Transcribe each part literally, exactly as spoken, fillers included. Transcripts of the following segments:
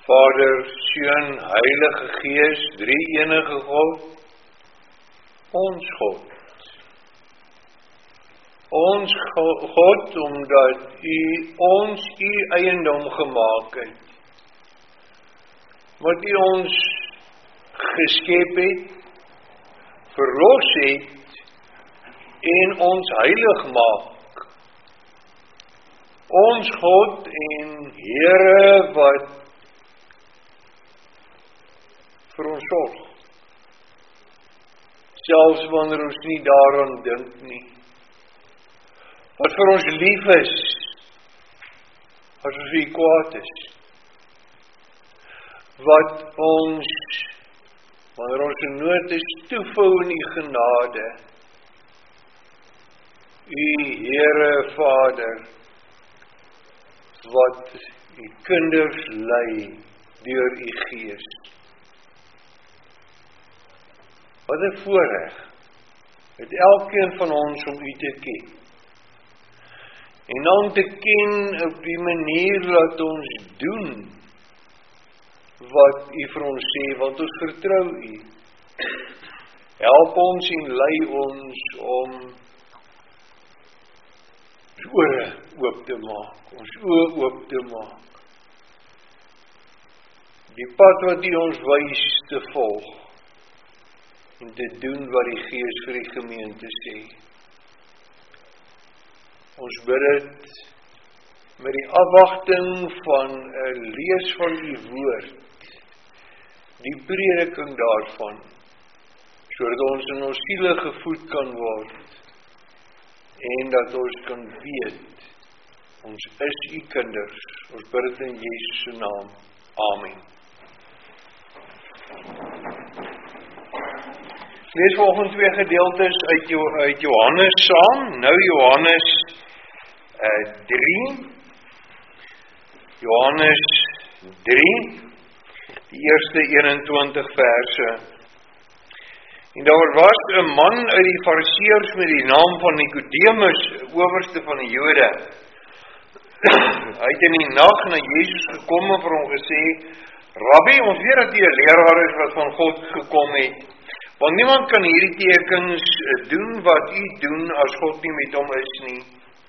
Vader, Seun, Heilige Gees, drie enige God, ons God. Ons God, omdat U ons U eiendom gemaak het, wat U ons geskep het, verlos het, en ons heilig maak. Ons God en Here wat vir ons sorg. Selfs wanneer ons nie daaraan dink nie. Wat vir ons lief is, as ons vir U kwaad is. Wat ons, wanneer ons in nood is, toevou in U genade. U Here Vader, wat U kinders lei deur U Gees. Wat 'n voorreg het elkeen van ons om U te ken. En dan te ken op die manier dat ons doen wat U vir ons sê, want ons vertrou U. Help ons en lei ons om ons ore oop te maak, ons oë oop te maak. Die pad wat U ons wys te volg, en te doen wat die Gees vir die gemeente sê. Ons bid dit met die afwagting van 'n lees van U woord, die prediking daarvan, sodat ons in ons siele gevoed kan word, en dat ons kan weet, ons is U kinders. Ons bid dit in Jesus se naam. Amen. Lees vanoggend twee gedeeltes uit, jo, uit Johannes saam. Nou Johannes uh, drie. Johannes drie, die eerste eenentwintig verse. En daar was 'n man uit die Fariseërs met die naam van Nikodemus, owerste van die Jode. Hy het in die nag na Jesus gekom en vir hom gesê: Rabbi, ons weet dat U 'n leraar is wat van God gekom het. Want niemand kan hierdie tekens doen wat U doen as God nie met hom is nie.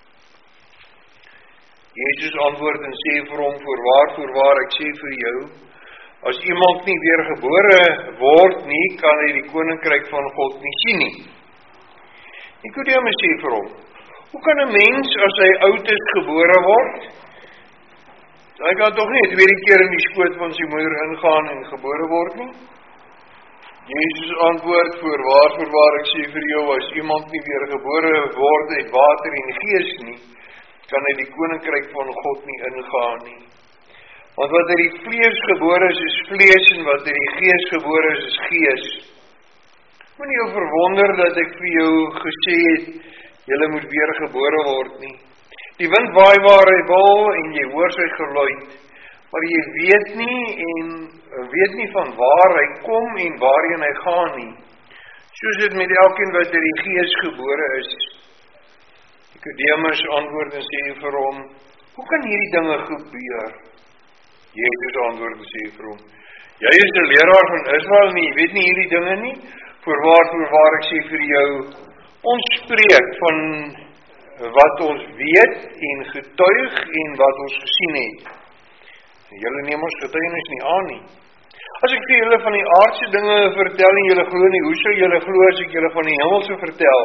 Jesus antwoord en sê vir hom: Voorwaar, voorwaar, ek sê vir jou, as iemand nie weergebore word nie, kan hy die koninkryk van God nie sien nie. Nikodemus sê vir hom: Hoe kan 'n mens as hy oud is gebore word? Hy kan tog nie 'n tweede keer in die skoot van sy moeder ingaan en gebore word nie? Jesus antwoord: Voorwaar, voorwaar, ek sê vir jou, as iemand nie weergebore word uit water en Gees nie, kan hy die koninkryk van God nie ingaan nie. Want wat uit die vlees gebore is, is vlees, en wat uit die Gees gebore is, is Gees. Moenie jou verwonder dat ek vir jou gesê het, julle moet weergebore word nie. Die wind waai waar hy wil, en jy hoor sy geluid, maar jy weet nie, en weet nie van waar hy kom, en waarheen hy gaan nie. Soos dit met elkeen wat uit die Gees gebore is. Nikodemus antwoord en sê vir hom: Hoe kan hierdie dinge gebeur? Jesus antwoord en sê vir hom: Jy is 'n leraar van Israel nie, jy weet nie hierdie dinge nie? Voorwaar, voorwaar, ek sê vir jou, ons spreek van wat ons weet en getuig en wat ons gesien het. Julle neem ons getuienis nie aan nie. As ek vir julle van die aardse dinge vertel en julle glo nie, hoe sou julle glo as ek julle van die hemelse vertel?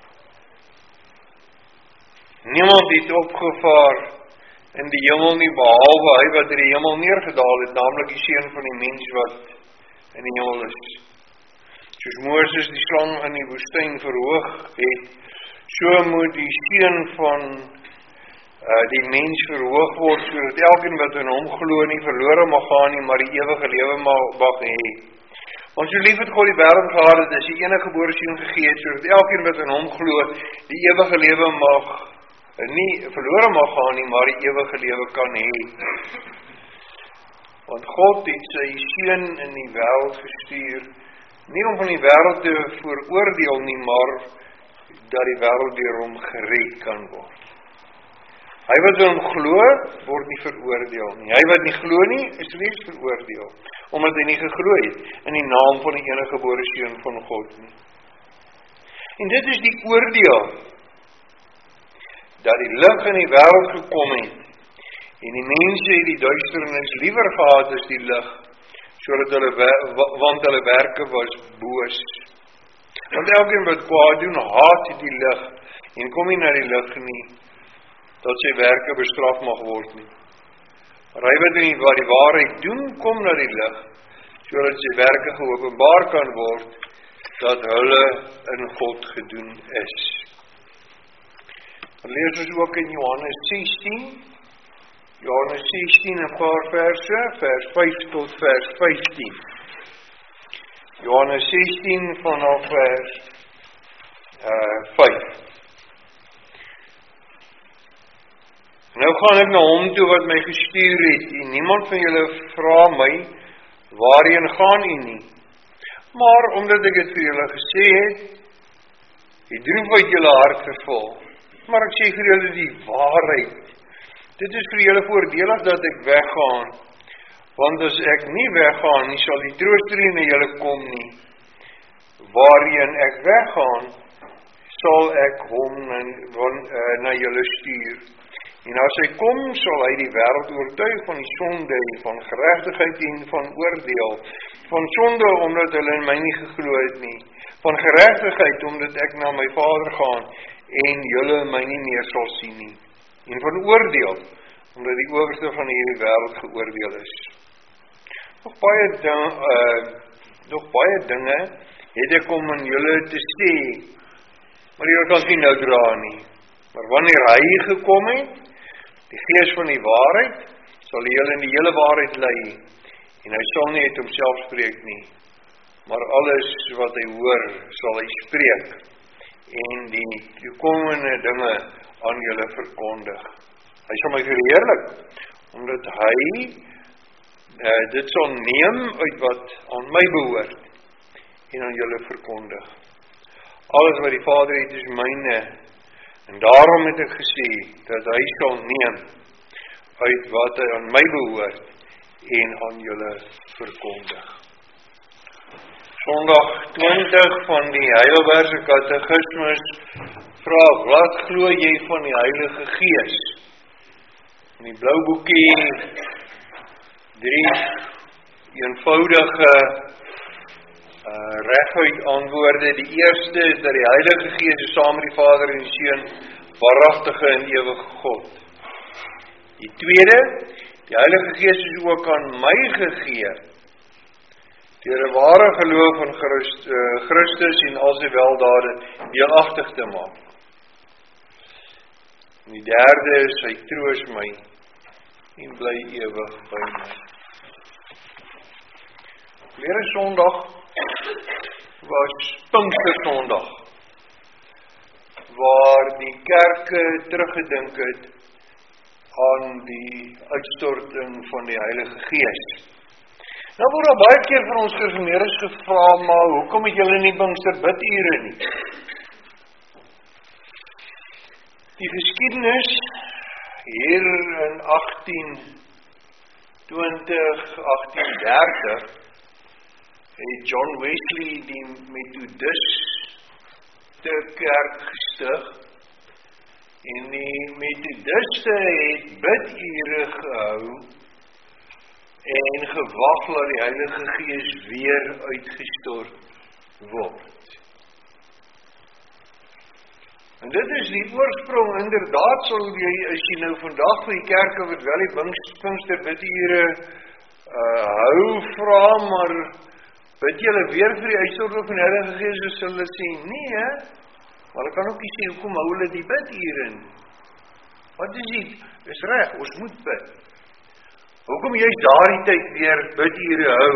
Niemand het opgevaar in die hemel nie, behalwe hy wat in die hemel neergedaal het, naamlik die Seun van die mens wat in die hemel is. Soos Moses die slang in die woestyn verhoog het, so moet die Seun van uh, die mens verhoog word, sodat elkeen wat in hom glo nie verlore mag gaan nie, maar die ewige lewe mag hê. Want so lief het God die wêreld gehad het, is die enige gebore Seun gegee het, sodat elkeen wat in hom glo die ewige lewe mag nie verlore mag gaan nie, maar die ewige lewe kan hê. Want God het sy Seun in die wêreld gestuur, nie om van die wêreld te veroordeel nie, maar dat die wêreld deur hom gered kan word. Hy wat hom glo, word nie veroordeel nie. Hy wat nie glo nie, is reeds veroordeel, omdat hy nie geglo het in die naam van die enige gebore seun van God nie. En dit is die oordeel, dat die lig in die wêreld gekom het, en die mense het die duisternis liewer gehad as die lig, sodat hulle, want hulle werke was boos. Want elkeen wat kwaad doen, haat die lig, en kom nie na die lig nie, dat sy werke bestraf mag word nie. Maar hy wat nie wat die waarheid doen, kom na die lig, sodat sy werke geopenbaar kan word, dat hulle in God gedoen is. Dan lees ons ook in Johannes sestien, Johannes sestien, 'n paar verse, vers vyf tot vers vyftien. Johannes sestien vanaf vers uh, vyf. Nou gaan ek na hom toe wat my gestuur het, en niemand van julle vra my, waarheen gaan u nie? Maar omdat ek het vir julle gesê het, die droef uit julle hart vervul. Maar ek sê vir julle die waarheid. Dit is vir julle voordelig dat ek weggaan, want as ek nie weggaan nie, sal die trooster nie na julle kom nie. Waarheen ek weggaan, sal ek hom na, na julle stuur. En as hy kom, sal hy die wêreld oortuig van die sonde en van geregtigheid en van oordeel. Van sonde, omdat hulle in my nie geglo het nie. Van geregtigheid, omdat ek na my Vader gaan en julle my nie meer sal sien nie. En van oordeel, omdat die owerste van hierdie wêreld geoordeel is. Nog baie, ding, uh, nog baie dinge het ek om aan julle te sê, maar julle kan nie nou dra nie. Maar wanneer hy gekom het, die Gees van die waarheid, sal hy julle in die hele waarheid lei, en hy sal nie uit homself spreek nie, maar alles wat hy hoor, sal hy spreek, en die toekomende dinge aan julle verkondig. Hy sal my verheerlik, omdat hy uh, dit sal neem uit wat aan my behoort, en aan julle verkondig. Alles wat die Vader het is myne, en daarom het ek gesê, dat hy sal neem uit wat hy aan my behoort, en aan julle verkondig. Sondag twintig van die Heidelbergse Katekismus vra, wat glo jy van die Heilige Gees? In die blou boekie, drie eenvoudige uh, reguit antwoorde. Die eerste is dat die Heilige Gees is saam met die Vader en die Seun, waaragtige en ewige God. Die tweede, die Heilige Gees is ook aan my gegee, deur 'n ware geloof in Christus en al sy weldade deelagtig te maak. En die derde is, hy troos my en bly ewig by my. Weer 'n Sondag was Pinkstersondag, waar die kerke teruggedink het aan die uitstorting van die Heilige Gees. Nou word daar baie keer van ons gereformeerdes gevra, maar hoekom het julle nie Pinkster bidure nie? Die geskiedenis hier in agtien twintig, agtien dertig het John Wesley die Methodiste kerk gestig, en die Methodiste het bidure gehou en gewag dat die Heilige Gees weer uitgestort word. En dit is die oorsprong, inderdaad sal jy, as jy nou vandag vir die kerke wat wel die Pinkster bidure uh, hou vra, maar bid julle weer vir die uitstorting van die Heilige Gees, as hulle sê, nee, he? Maar hulle kan ook nie sê, hoekom hou hulle die bidure in? Wat is die? Is reg, ons moet bid. Hoekom jy daardie tyd weer bidure hou,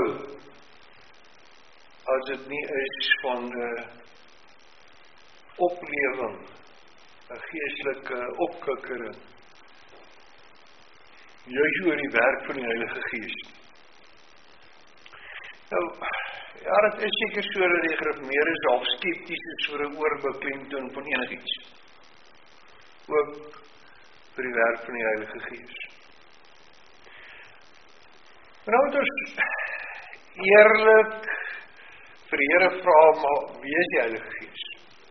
as dit nie is van uh, oplewing, 'n geestelike opkikkering, juis oor die werk van die Heilige Gees. Nou, ja, dit is seker so dat die gereformeerdes half skepties is vir 'n oorbeklemtoon van enigiets. Ook vir die werk van die Heilige Gees. Maar nou moet ons eerlik vir die Here vra, maar wie is die Heilige Gees?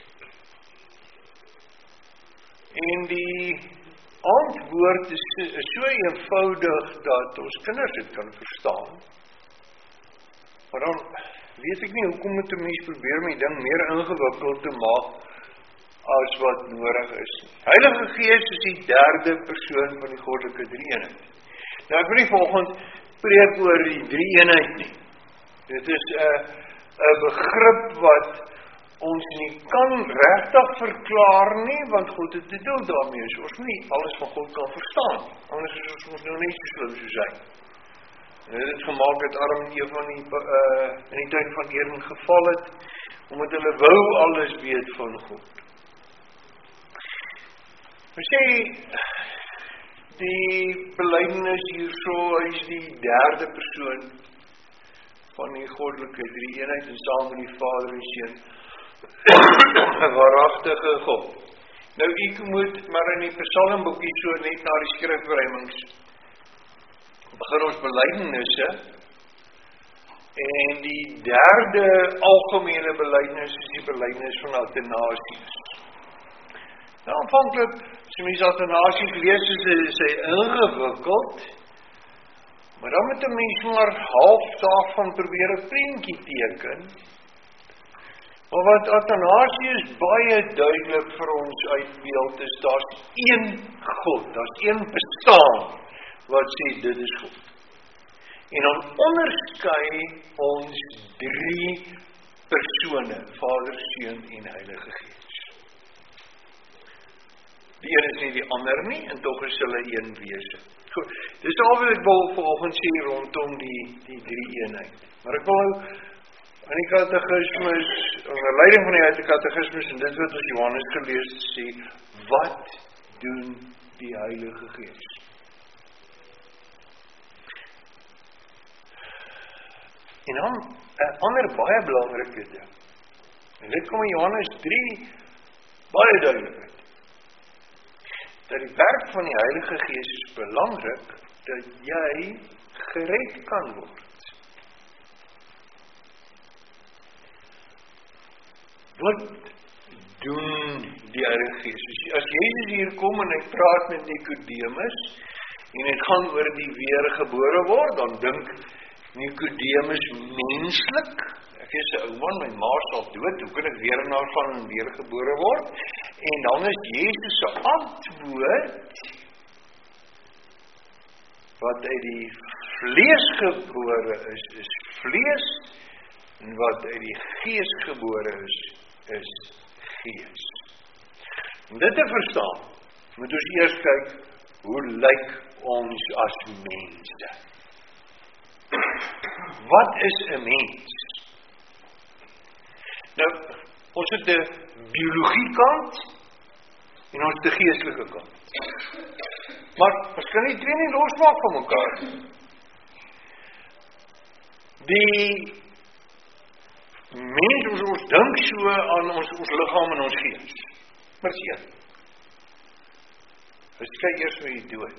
En die antwoord is, is so eenvoudig dat ons kinders dit kan verstaan. Maar dan weet ek nie, hoekom moet 'n mens probeer om die ding meer ingewikkeld te maak as wat nodig is. Heilige Gees is die derde persoon van die goddelike drie-eenheid. Nou ek wil nie vanoggend preek oor die drie-eenheid nie. Dit is 'n 'n begrip wat ons nie kan regtig verklaar nie, want God het 'n doel daarmee. So ons moet nie alles van God kan verstaan. Anders is ons ons nou nie so slim soos hy. En dit het gemaak dat Adam en Eva in die, uh, in die tuin van Eden geval het, omdat hulle wou alles weet van God. Ons sê, die belydenis hierso, hy is die derde persoon van die goddelike drie-eenheid en saam met die Vader en Seun, 'n waaragtige God. Nou ek moet maar in die Psalmboekie so net na die skrifruimings begin ons belydenisse, en die derde algemene belydenis is die belydenis van Athanasius. Nou aanvanklik, as jy mens Athanasius lees, is hy ingewikkeld, maar dan moet 'n mens maar half daarvan probeer 'n prentjie teken. Maar wat Athanasius baie duidelik vir ons uitbeeld is, daar's een God, daar's een bestaan wat sê dit is God. En dan onderskei ons drie persone, Vader, Seun en Heilige Gees. Die een is nie die ander nie, en tog is hulle een wese. Goed, dis al wat ek wil vanoggend sê rondom die, die drie eenheid. Maar ek wil in die katekismus, onder leiding van die uit die katekismus, en dit wat ons Johannes gelees sê, wat doen die Heilige Gees? En dan, 'n ander baie belangrike ding, en dit kom in Johannes drie baie duidelik uit, dat die werk van die Heilige Gees is belangrik, dat jy gered kan word. Wat doen die Heilige Gees? As Jezus hier kom en hy praat met Nicodemus, en het gaan oor die weergebore word, dan dink Nicodemus menslik, ek is 'n ou man, my ma sal dood, hoe kan ek weer daarvan en weergebore word? En dan is Jesus se antwoord, wat uit die vlees gebore is, is vlees, en wat uit die gees gebore is, is gees. Om dit te verstaan, moet ons eers kyk, hoe lyk ons as mense? Wat is 'n mens? Nou, ons het die biologie kant, en ons het die geestelike kant. Maar, ons kan die twee nie losmaak van mekaar. Die mens, ons, ons dink so aan ons, ons liggaam en ons gees. Maar sien, ons kyk eers met die dood.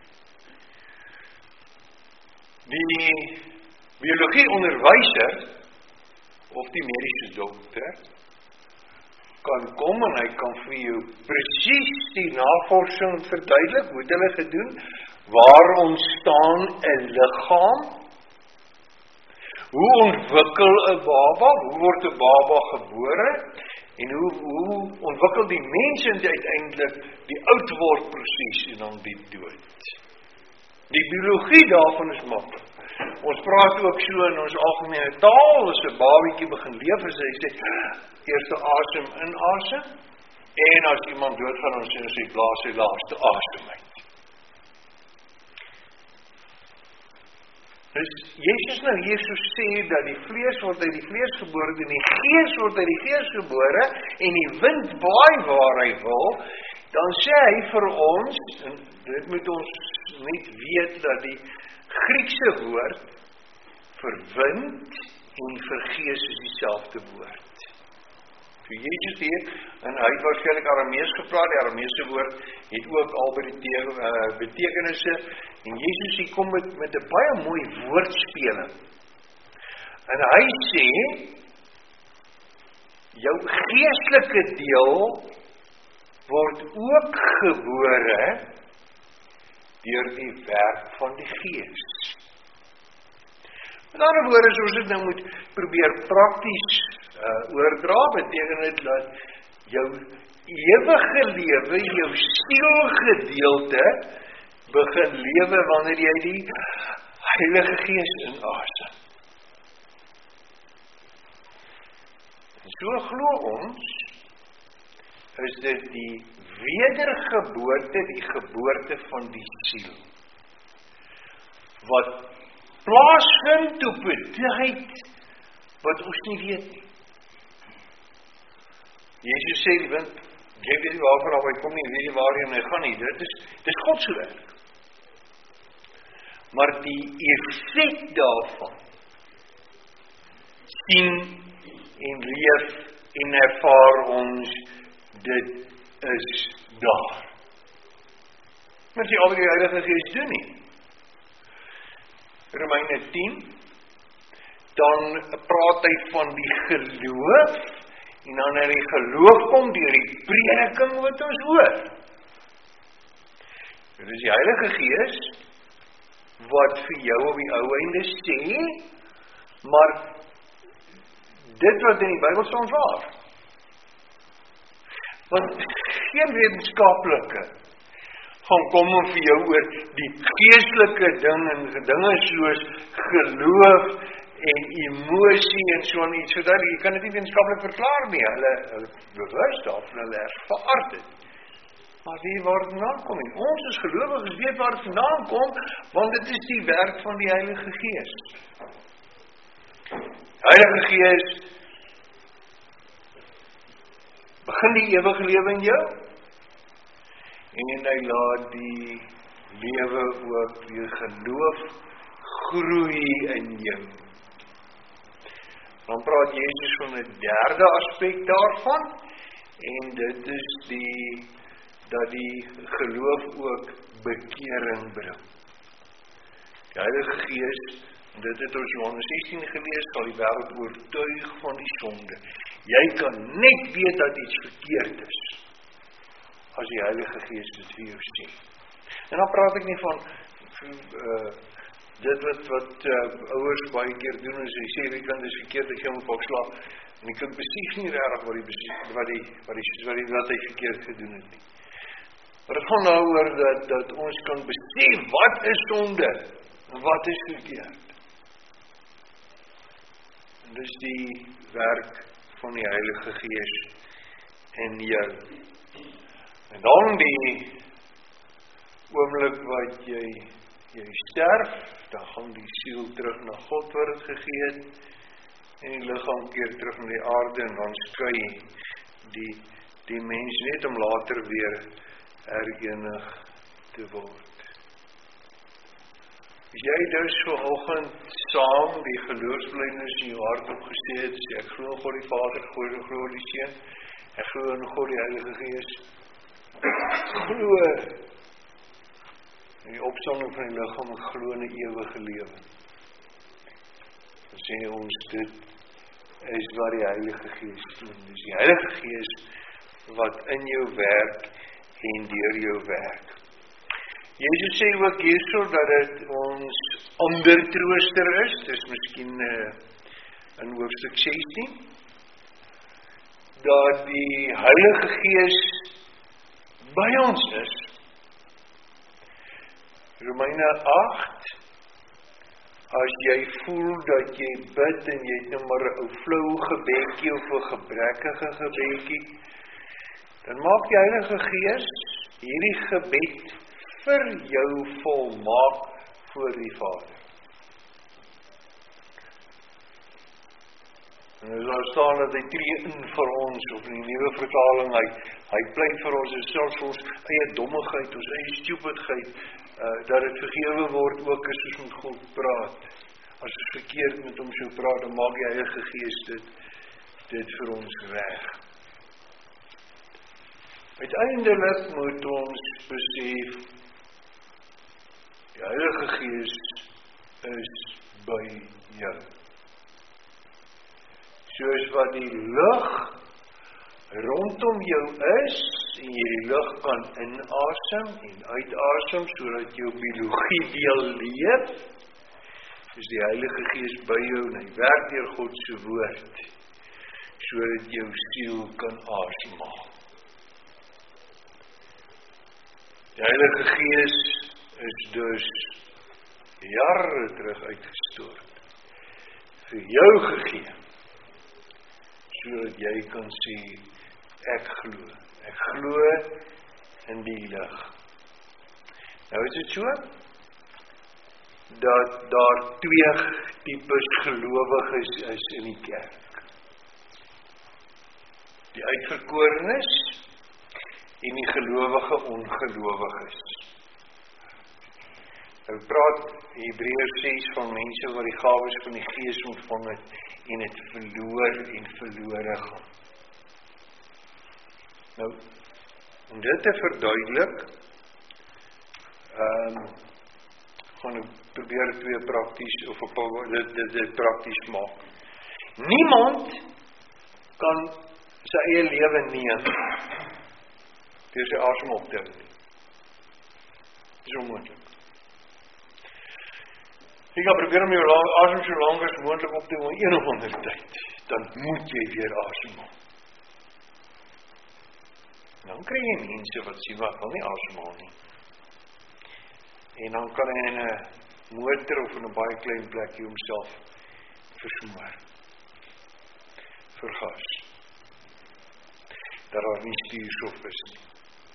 Die biologie onderwyser, of die mediese dokter, kan kom en hy kan vir jou presies die navorsing verduidelik, hoe het hulle gedoen, waar ontstaan 'n liggaam, hoe ontwikkel 'n baba, hoe word 'n baba gebore, en hoe, hoe ontwikkel die mens uiteindelik die oudwordproses en dan die dood. Die biologie daarvan is maklik. Ons praat ook so in ons algemene taal, as 'n babietjie begin leef, as hy sê, eerste asem in asem, en as iemand doodgaan, dan sê ons, hy blaas sy laaste asem uit. Dus Jezus nou hier so sê, dat die vlees word uit die vlees gebore, en die gees word uit die gees gebore, en die wind waai waar hy wil, dan sê hy vir ons, en dit moet ons net weet, dat die Griekse woord vir wind en vir gees is dieselfde woord. So Jezus hier, en hy het waarskynlik Aramees gepraat, die Arameese woord het ook al by die te, uh, betekenisse, en Jezus hier kom met, met 'n baie mooi woordspeling. En hy sê, jou geestelike deel word ook gebore deur die werk van die Gees. Met ander woorde, soos dit nou moet probeer prakties uh, oordra, beteken dit dat jou ewige lewe, jou sielgedeelte begin lewe wanneer jy die Heilige Gees inasem. So glo ons, is dit die wedergeboorte, die geboorte van die siel, wat plaasvind op 'n tyd wat ons nie weet nie. Jezus sê, die wind, jy weet nie waarvan af hy kom nie, weet nie waarheen hy gaan nie, dit is, dit is God se werk. Maar die effek daarvan, sien en leef en ervaar ons, dit is daar. Maar sê al die Heilige Gees doen nie. Romeine tien, dan praat hy van die geloof, en dan in die geloof kom deur die prediking wat ons hoor. Dit is die Heilige Gees, wat vir jou op die ou einde sê, maar dit wat in die Bybel staan waar. Want geen wetenskaplike gaan kom en vir jou oor die geestelike ding en dinge soos geloof en emosie en so aan iets, sodat jy kan dit nie wetenskaplik verklaar nie, hulle, hulle bewus daarvan, hulle ervaar dit. Maar wie waar het vandaan kom? En ons as gelowiges weet waar het vandaan kom, want dit is die werk van die Heilige Gees. Heilige Gees begin die ewige lewe in jou, en hy laat die lewe ook die geloof groei in jou. Dan praat Jezus van 'n derde aspek daarvan, en dit is die dat die geloof ook bekering bring. Die Heilige Gees, en dit het ons Johannes sestien gelees, sal die wêreld oortuig van die sonde. Jy kan net weet dat iets verkeerd is, as die Heilige Gees dit vir jou sê. En dan praat ek nie van uh, dit wat, wat uh, ouers baie keer doen, en sy sê, die kind is verkeerd, ek gaan op sla, en die kind besef nie reg wat die, wat die, wat die, wat die, wat hy verkeerd gedoen het nie. Maar het gaan nou oor dat, dat ons kan besef wat is sonde en wat is verkeerd. En dis die werk van die Heilige Gees in jou. En dan die oomblik wat jy, jy sterf, dan gaan die siel terug na God wat het gegee het, en die liggaam keer terug na die aarde, en dan skui die, die mens net om later weer herenig te word. As jy dus vanoggend saam die geloofsbelijdenis in jou hart opgesê het, sê ek glo in God die Vader, ek glo in die Seun, ek glo in God die Heilige Gees, glo in die opstanding van die liggaam, ek glo in die ewige lewe. Dan sê ons, dit is wat die Heilige Gees doen. Dis die Heilige Gees wat in jou werk en deur jou werk. Jezus sê ook hierso dat dit ons ander trooster is, dis miskien uh, in hoofstuk sestien, dat die Heilige Gees by ons is. Romeine agt, as jy voel dat jy bid en jy het nou maar 'n ou flou gebedjie of 'n gebrekkige gebedjie, dan maak die Heilige Gees hierdie gebed vir jou volmaak voor die Vader. En as daar staan dat hy tree in vir ons, of in die nuwe vertaling, hy, hy pleit vir ons, en selfs ons eie dommigheid, ons eie stupidheid, uh, dat het vergewe word ook as ons met God praat. As ons verkeerd met hom so praat, dan maak die Heilige Gees dit, dit vir ons reg. Uiteindelik moet ons besef, die Heilige Gees is by jou. Soos wat die lug rondom jou is, en jy die lug kan inasem en uitasem, sodat jou biologie deel leef, is die Heilige Gees by jou, en hy werk deur God se woord, sodat jou siel kan asemhaal. Die Heilige Gees is dus jare terug uitgestort, vir jou gegee, sodat jy kan sê, ek glo, ek glo in die lig. Nou is dit so, dat daar twee tipes gelowiges is in die kerk. Die uitverkorenes en die gelowige ongelowiges. Nou praat Hebreërs ses van mense wat die gawes van die Gees ontvang het en het verloor en verlore gaan. Nou, om dit te verduidelik, um, gaan ek probeer twee prakties, of dit, dit, dit prakties maak. Niemand kan sy eie lewe neem, deur sy asem op te hou nie. Dit is onmoontlik. Jy kan probeer om jou asem so lang as moontlik op te hou in een of ander tyd, dan moet jy weer asemhaal. Dan kry jy mense wat sê, wat wil nie asemhaal nie. En dan kan hy in een motor of in een baie klein plekje homself versmoor. Vergas. Dat daar nie stuurstof is nie.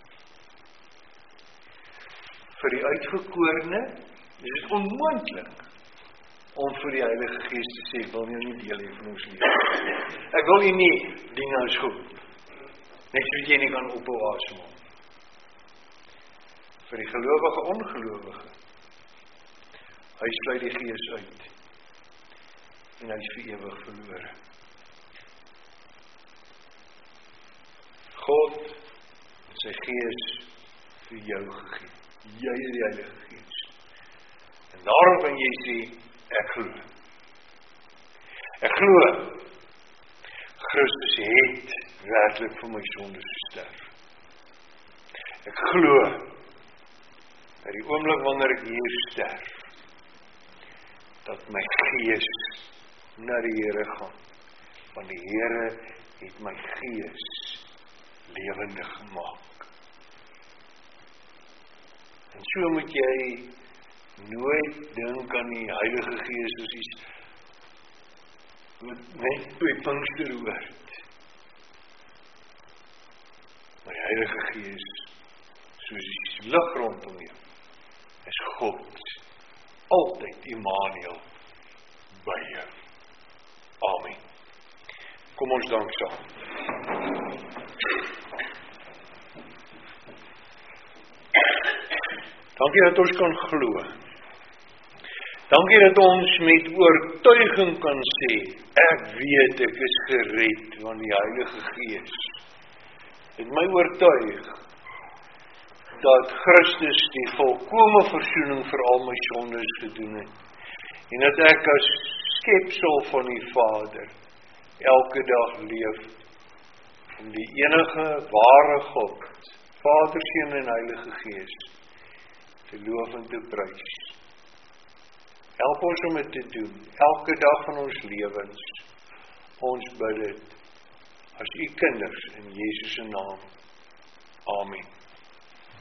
Vir die uitverkorene is het onmoontlik om vir die Heilige Gees te sê, ek wil nie deel hê van ons lewe. Ek wil nie nie, dinge is goed. Net soos jy nie kan ophou asemhaal. Vir die gelowige ongelowige, hy sluit die Gees uit, en hy is vir ewig verlore. God het sy Gees vir jou gegee. Jy is die Heilige Gees. En daarom kan jy sê, ek glo. Ek glo, Christus het werklik vir my sondes gesterf. Ek glo, dat die oomblik wanneer ek hier sterf, dat my gees na die Here gaan. Want die Here het my gees lewendig gemaak. En so moet jy nooit dink aan die Heilige Gees soos iets wat net by Pinkster hoort. Maar die Heilige Gees, soos die lig rondom jou, is God, altyd Immanuel by jou. Amen. Kom ons dank saam. Dankie dat ons kan glo. Dankie dat ons met oortuiging kan sê, ek weet ek is gered, want die Heilige Gees het my oortuig dat Christus die volkome versoening vir al my sondes gedoen het, en dat ek as skepsel van die Vader elke dag leef om die enige ware God, Vader, Seun en Heilige Gees, te loof en te prys. Help ons om dit te doen, elke dag van ons lewens. Ons bid dit as u kinders in Jesus se naam. Amen.